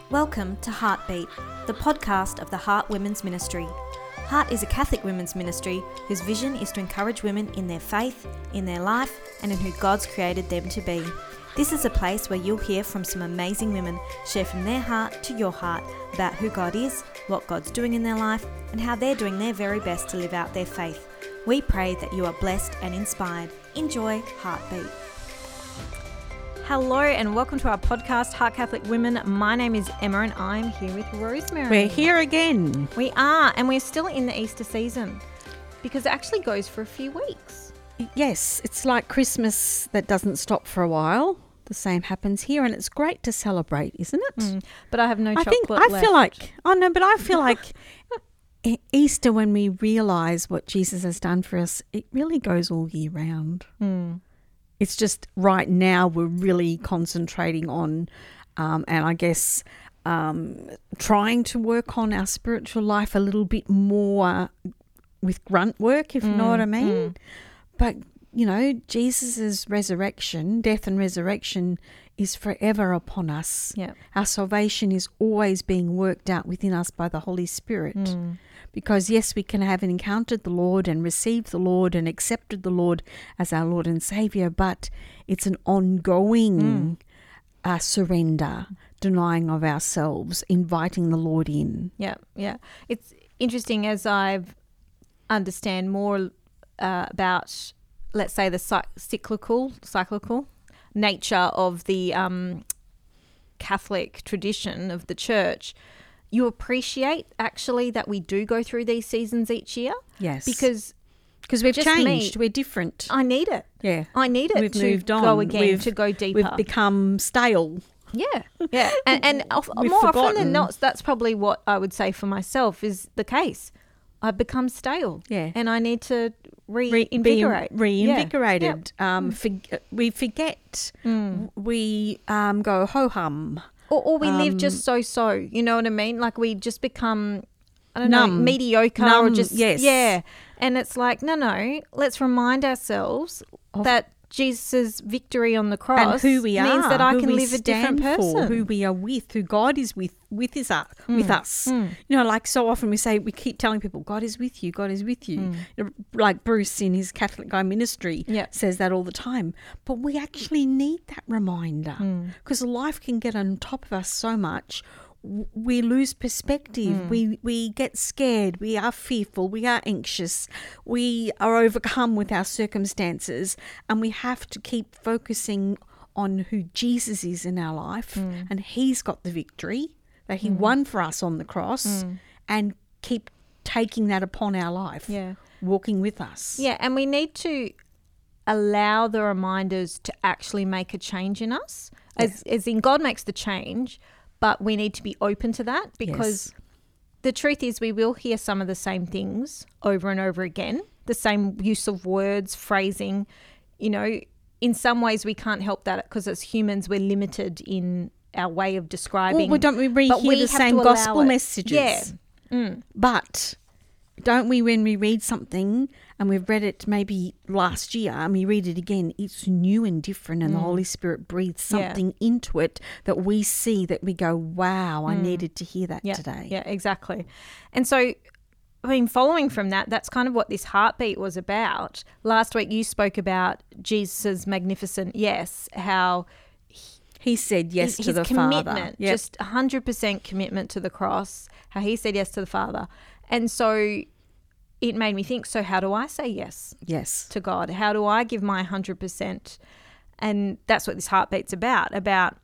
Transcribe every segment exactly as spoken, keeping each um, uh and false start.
Welcome to Heartbeat, the podcast of the Heart Women's Ministry. Heart is a Catholic women's ministry whose vision is to encourage women in their faith, in their life, and in who God's created them to be. This is a place where you'll hear from some amazing women share from their heart to your heart about who God is, what God's doing in their life, and how they're doing their very best to live out their faith. We pray that you are blessed and inspired. Enjoy Heartbeat. Hello and welcome to our podcast, Heart Catholic Women. My name is Emma and I'm here with Rosemary. We're here again. We are, and we're still in the Easter season because it actually goes for a few weeks. Yes, it's like Christmas that doesn't stop for a while. The same happens here, and it's great to celebrate, isn't it? Mm, but I have no I chocolate think I left. feel like oh no, but I feel like e- Easter, when we realise what Jesus has done for us, it really goes all year round. Mm. It's just right now we're really concentrating on, um, and I guess um, trying to work on our spiritual life a little bit more with grunt work, if Mm, you know what I mean. mm. But, you know, Jesus' resurrection, death and resurrection is forever upon us. Yeah. Our salvation is always being worked out within us by the Holy Spirit. Mm. Because, yes, we can have encountered the Lord and received the Lord and accepted the Lord as our Lord and Saviour, but it's an ongoing Mm. uh, surrender, denying of ourselves, inviting the Lord in. Yeah, yeah. It's interesting as I've understand more uh, about, let's say, the cy- cyclical, cyclical nature of the um, Catholic tradition of the Church. You appreciate actually that we do go through these seasons each year. Yes. Because Because we've just changed. me, We're different. I need it. Yeah. I need it We've to moved on. go again, We've- to go deeper. We've become stale. Yeah, yeah. And, and of- We've more often forgotten. than not, that's probably what I would say for myself is the case. I've become stale. Yeah. And I need to Re- reinvigorate. Be reinvigorated. Yeah. Um, for, we forget. Mm. We um, go ho-hum. Or, or we live Um, just so-so, you know what I mean? Like we just become, I don't know, Numb. mediocre or Numb, just, yes. yeah. And it's like, no, no, let's remind ourselves Of- that Jesus' victory on the cross And who we are, means that I who can we live a different stand person. for, who we are with, who God is with, with is us, with us. mm. You know, like so often we say, we keep telling people, God is with you, God is with you. You know, like Bruce in his Catholic Guy ministry Yeah. says that all the time. But we actually need that reminder because life can get on top of us so much. W- We lose perspective. We we get scared. We are fearful. We are anxious. We are overcome with our circumstances, and we have to keep focusing on who Jesus is in our life, and He's got the victory that He won for us on the cross, and keep taking that upon our life, Yeah. walking with us. Yeah, and we need to allow the reminders to actually make a change in us. As, as in God makes the change, but we need to be open to that because Yes. the truth is we will hear some of the same things over and over again, the same use of words, phrasing. You know, in some ways we can't help that because as humans we're limited in our way of describing. Well, don't we re- but hear we the have same to allow gospel it. messages? Yeah. Mm. But don't we, when we read something and we've read it maybe last year and we read it again, it's new and different and the Holy Spirit breathes Yeah. something into it that we see that we go, wow, I needed to hear that Yeah, today. yeah, exactly. And so, I mean, following from that, that's kind of what this heartbeat was about. Last week you spoke about Jesus' magnificent yes, how He said yes his to the commitment, Father. Yep. just one hundred percent commitment to the cross, how he said yes to the Father. And so it made me think, so how do I say yes Yes. to God? How do I give my one hundred percent? And that's what this heartbeat's about, about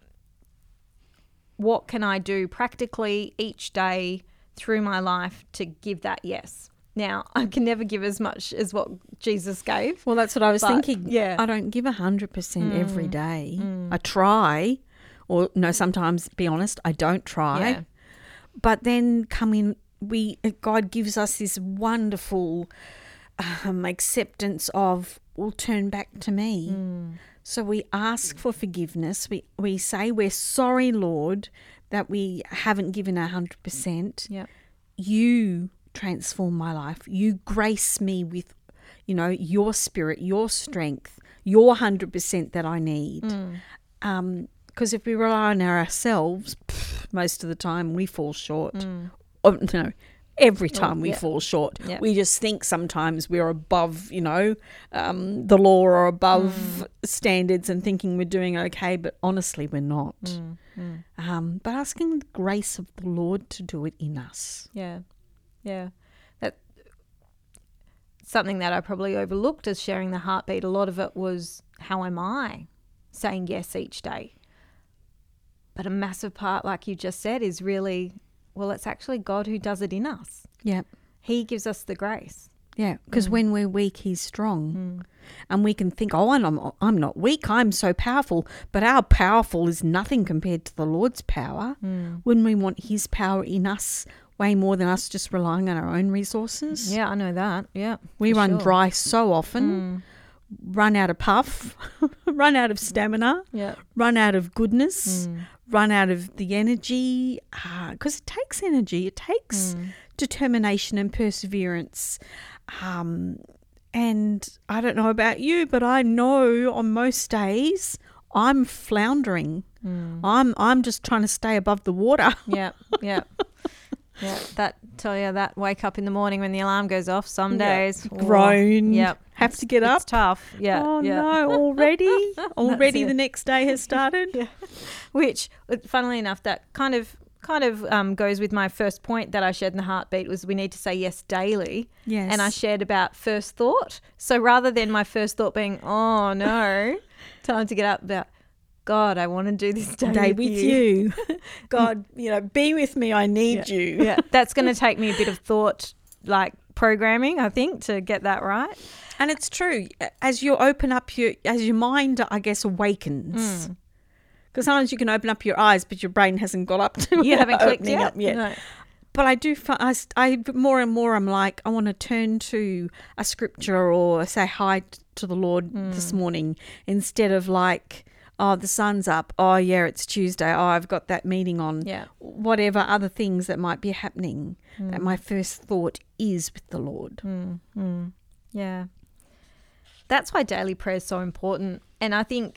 what can I do practically each day through my life to give that yes. Now, I can never give as much as what Jesus gave. Well, that's what I was But, thinking. yeah. I don't give one hundred percent every day. Mm. I try, or no, sometimes, be honest, I don't try. Yeah. But then come in, we God gives us this wonderful um, acceptance of, well, turn back to me. Mm. So we ask for forgiveness. We we say we're sorry, Lord, that we haven't given our one hundred percent. Yeah. You transform my life. You grace me with, you know, your spirit, your strength, your one hundred percent that I need. Mm. Um, because if we rely on ourselves, pff, most of the time we fall short. Mm. Oh, no, every time oh, we yeah. fall short. Yeah. We just think sometimes we're above, you know, um, the law or above mm. standards and thinking we're doing okay, but honestly we're not. Mm. Mm. Um, but asking the grace of the Lord to do it in us. Yeah, yeah. That something that I probably overlooked as sharing the heartbeat. A lot of it was, how am I saying yes each day? But a massive part, like you just said, is really, well, it's actually God who does it in us. Yeah. He gives us the grace. Yeah, because mm. when we're weak, he's strong. Mm. And we can think, oh, I'm, I'm not weak, I'm so powerful. But our powerful is nothing compared to the Lord's power. Mm. When we want his power in us way more than us just relying on our own resources. Yeah, I know that. Yeah. We run sure. dry so often, mm. run out of puff, run out of stamina, yeah. run out of goodness, mm. run out of the energy. Because uh, it takes energy. It takes mm. determination and perseverance. Um, and I don't know about you, but I know on most days I'm floundering. Mm. I'm I'm just trying to stay above the water. Yeah, yeah, yeah. That tell you that wake up in the morning when the alarm goes off. Some days yep. groan. Yep, have to get up. It's tough. Yeah. Oh yeah. no! Already, already the next day has started. Yeah. Which, funnily enough, that kind of. kind of um, goes with my first point that I shared in the heartbeat was we need to say yes daily. Yes. And I shared about first thought. So rather than my first thought being, oh, no, time to get up, about, God, I want to do this day, day with, with you. you. God, you know, be with me. I need yeah. you. Yeah, that's going to take me a bit of thought, like programming, I think, to get that right. And it's true. As you open up your, as your mind, I guess, awakens. Mm. Because sometimes you can open up your eyes, but your brain hasn't got up to you haven't clicked yet. Up yet. No. But I do find, I, I, more and more I'm like, I want to turn to a scripture or say hi to the Lord mm. this morning instead of like, oh, the sun's up. Oh, yeah, it's Tuesday. Oh, I've got that meeting on. Yeah. Whatever other things that might be happening, mm. that my first thought is with the Lord. Mm. Mm. Yeah. That's why daily prayer is so important. And I think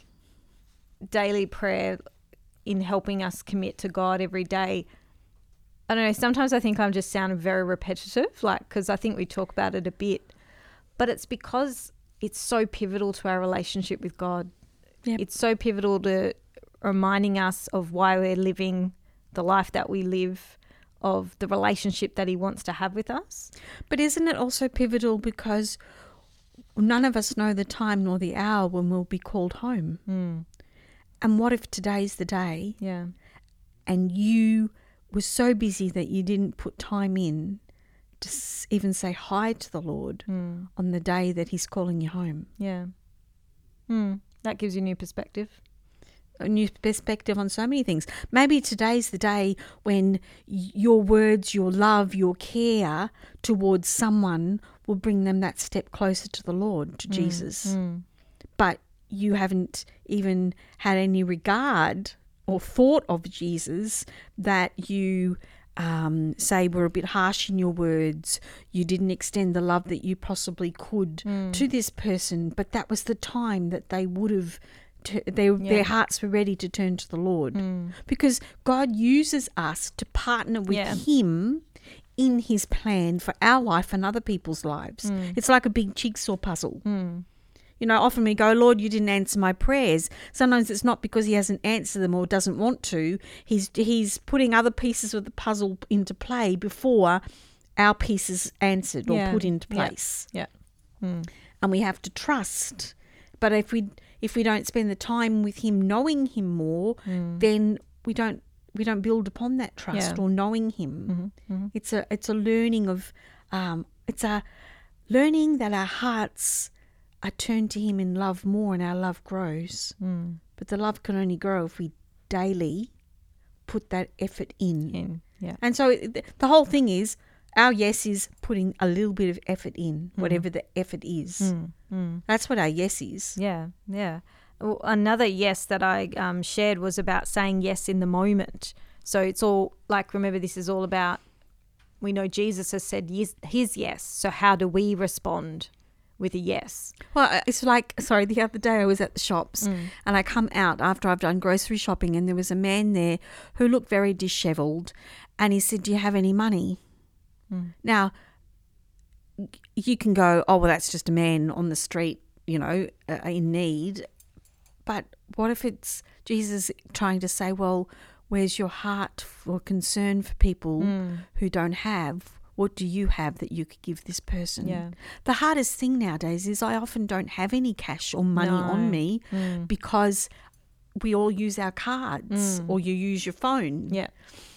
daily prayer in helping us commit to God every day. I don't know, sometimes I think I'm just sounding very repetitive, like, because I think we talk about it a bit, but it's because it's so pivotal to our relationship with God. Yep. It's so pivotal to reminding us of why we're living the life that we live, of the relationship that he wants to have with us. But isn't it also pivotal because none of us know the time nor the hour when we'll be called home? Mm. And what if today's the day yeah. and you were so busy that you didn't put time in to even say hi to the Lord mm. on the day that he's calling you home? Yeah. Mm. That gives you a new perspective. A new perspective on so many things. Maybe today's the day when your words, your love, your care towards someone will bring them that step closer to the Lord, to mm. Jesus. Mm. But you haven't even had any regard or thought of Jesus, that you um, say were a bit harsh in your words. You didn't extend the love that you possibly could mm. to this person, but that was the time that they would have, t- they, yeah. their hearts were ready to turn to the Lord. Mm. Because God uses us to partner with yeah. him in his plan for our life and other people's lives. Mm. It's like a big jigsaw puzzle. Mm. You know, often we go, Lord, you didn't answer my prayers. Sometimes it's not because he hasn't answered them or doesn't want to. He's he's putting other pieces of the puzzle into play before our piece is answered or yeah. put into place. Yeah. yeah. Mm. And we have to trust. But if we if we don't spend the time with him, knowing him more, mm. then we don't we don't build upon that trust yeah. or knowing him. Mm-hmm. Mm-hmm. It's a it's a learning of um it's a learning that our hearts are turned to him in love more and our love grows. Mm. But the love can only grow if we daily put that effort in. in yeah. And so it, the whole thing is our yes is putting a little bit of effort in, mm. whatever the effort is. Mm. Mm. That's what our yes is. Yeah, yeah. Well, another yes that I um, shared was about saying yes in the moment. So it's all like, remember, this is all about, we know Jesus has said yes, his yes. So how do we respond with a yes. Well, it's like, sorry, the other day I was at the shops Mm. and I come out after I've done grocery shopping and there was a man there who looked very dishevelled and he said, do you have any money? Mm. Now, you can go, oh, well, that's just a man on the street, you know, uh, in need. But what if it's Jesus trying to say, well, where's your heart for concern for people Mm. who don't have? What do you have that you could give this person? Yeah. The hardest thing nowadays is I often don't have any cash or money No. on me Mm. because we all use our cards Mm. or you use your phone. Yeah.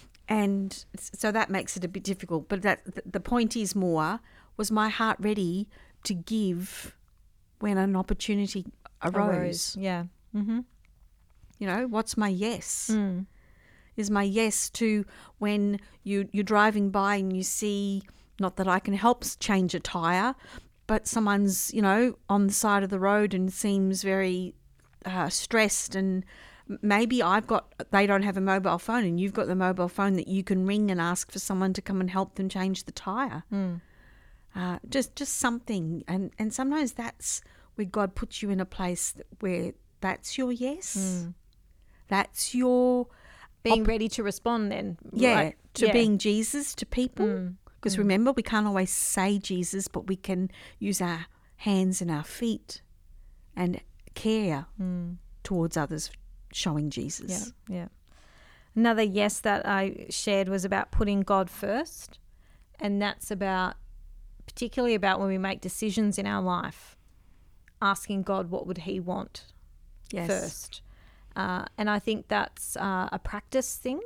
And so that makes it a bit difficult. But that the point is more, was my heart ready to give when an opportunity arose? Arose. Yeah. Mm-hmm. You know, what's my yes? Mm. Is my yes to when you, you're driving by and you see, not that I can help change a tyre, but someone's, you know, on the side of the road and seems very uh, stressed and maybe I've got, they don't have a mobile phone and you've got the mobile phone that you can ring and ask for someone to come and help them change the tyre. Mm. Uh, just just something. And, and sometimes that's where God puts you in a place where that's your yes. Mm. That's your... Being ready to respond then. Yeah, right? to Yeah. being Jesus to people. Mm. Because Mm. remember, we can't always say Jesus, but we can use our hands and our feet and care Mm. towards others showing Jesus. Yeah, yeah. Another yes that I shared was about putting God first, and that's about, particularly about when we make decisions in our life, asking God what would he want Yes. first. Uh, and I think that's uh, a practice thing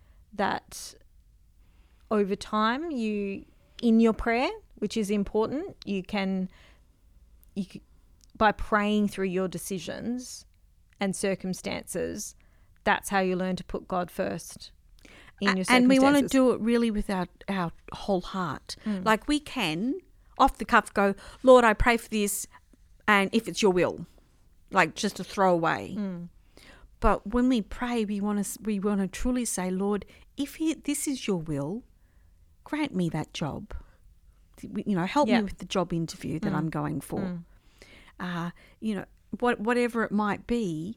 that over time you, in your prayer, which is important, you can, you c- by praying through your decisions and circumstances, that's how you learn to put God first in your circumstances. And we want to do it really with our, our whole heart. Mm. Like we can, off the cuff, go, Lord, I pray for this, and if it's your will, like just a throwaway. Mm. But when we pray, we want to we want to truly say, Lord, if he, this is your will, grant me that job. You know, help Yeah. me with the job interview that Mm. I'm going for. Mm. Uh, you know, what whatever it might be,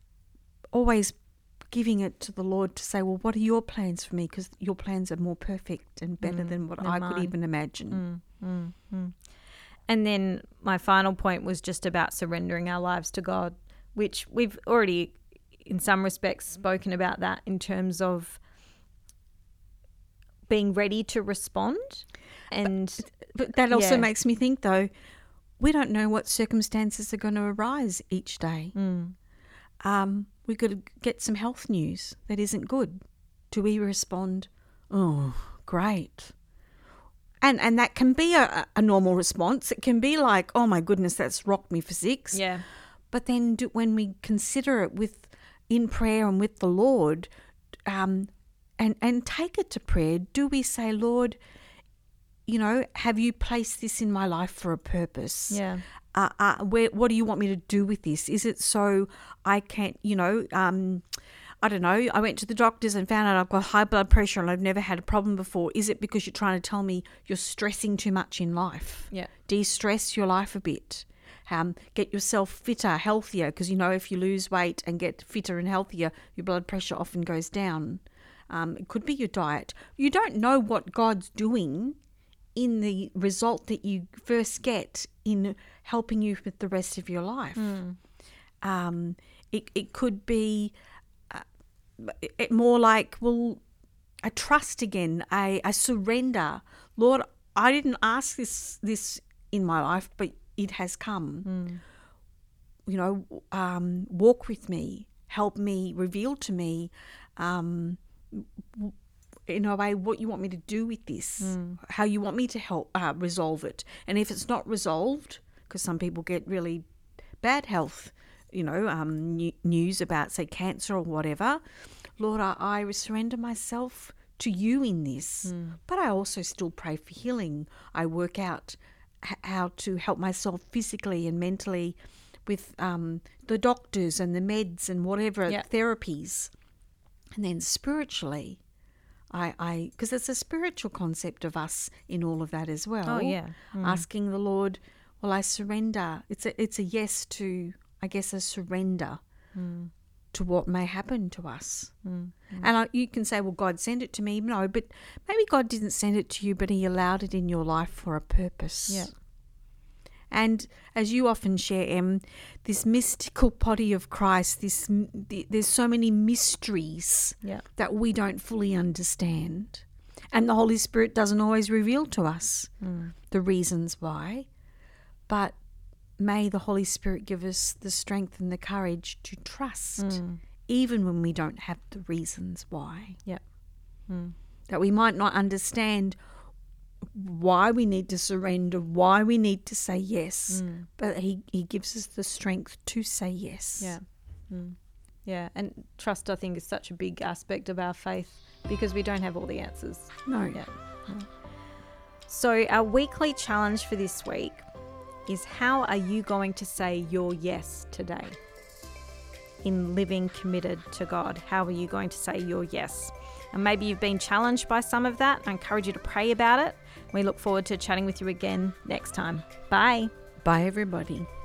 always giving it to the Lord to say, well, what are your plans for me? Because your plans are more perfect and better Mm, than what than I mine. could even imagine. Mm, mm, mm. And then my final point was just about surrendering our lives to God, which we've already, in some respects, spoken about that in terms of being ready to respond. And But that also Yeah. makes me think, though, we don't know what circumstances are going to arise each day. mm, Um, we could get some health news that isn't good. Do we respond, oh, great? And and that can be a, a normal response. It can be like, oh my goodness, that's rocked me for six. yeah, But then do, when we consider it with in prayer and with the Lord, um, and and take it to prayer, do we say, Lord, you know, have you placed this in my life for a purpose? yeah, Uh, uh, where, what do you want me to do with this? Is it so I can't, you know, um, I don't know, I went to the doctors and found out I've got high blood pressure and I've never had a problem before. Is it because you're trying to tell me you're stressing too much in life? yeah, De-stress your life a bit. Um, get yourself fitter, healthier, because, you know, if you lose weight and get fitter and healthier, your blood pressure often goes down. Um, it could be your diet. You don't know what God's doing in the result that you first get in helping you with the rest of your life. mm, Um, it, it could be uh, it, more like, well, a trust again, a, a surrender. Lord, I didn't ask this this in my life, but it has come. mm, You know, um, walk with me, help me, reveal to me, um, w- in a way, what you want me to do with this, mm, how you want me to help uh, resolve it. And if it's not resolved, because some people get really bad health, you know, um, new, news about, say, cancer or whatever, Lord, I, I surrender myself to you in this. mm. But I also still pray for healing. I work out h- how to help myself physically and mentally with um, the doctors and the meds and whatever, Yeah. therapies. And then spiritually, I, I, because it's a spiritual concept of us in all of that as well. Oh, yeah. Mm. Asking the Lord, Well, I surrender. It's a, it's a yes to, I guess, a surrender Mm. to what may happen to us. Mm. Mm. And I, you can say, well, God sent it to me. No, but maybe God didn't send it to you, but he allowed it in your life for a purpose. Yeah. And as you often share, Em, this mystical body of Christ, this the, there's so many mysteries Yeah. that we don't fully understand. And the Holy Spirit doesn't always reveal to us Mm. the reasons why. But may the Holy Spirit give us the strength and the courage to trust, Mm. even when we don't have the reasons why. Yeah. Mm. That we might not understand why we need to surrender, why we need to say yes, Mm. but he, he gives us the strength to say yes. Yeah. Mm. Yeah. And trust, I think, is such a big aspect of our faith because we don't have all the answers. No. Yeah. Yeah. So our weekly challenge for this week is, how are you going to say your yes today? In living committed to God, how are you going to say your yes? And maybe you've been challenged by some of that. I encourage you to pray about it. We look forward to chatting with you again next time. Bye. Bye, everybody.